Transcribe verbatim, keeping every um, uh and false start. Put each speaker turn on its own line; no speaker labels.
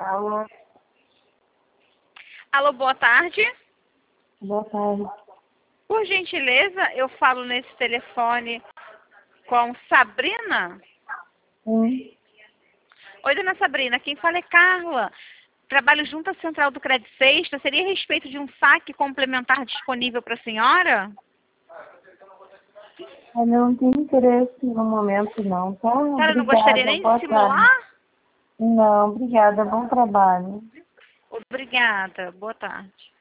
Alô?
Alô, boa tarde.
Boa tarde.
Por gentileza, eu falo nesse telefone com Sabrina?
Sim.
Oi, dona Sabrina, quem fala é Carla. Trabalho junto à Central do Crédito Sexta. Seria a respeito de um saque complementar disponível para a senhora?
Eu não tenho interesse no momento, não, tá?
A senhora não gostaria
Obrigada,
nem de
boa tarde.
simular?
Não, obrigada, bom trabalho.
Obrigada, boa tarde.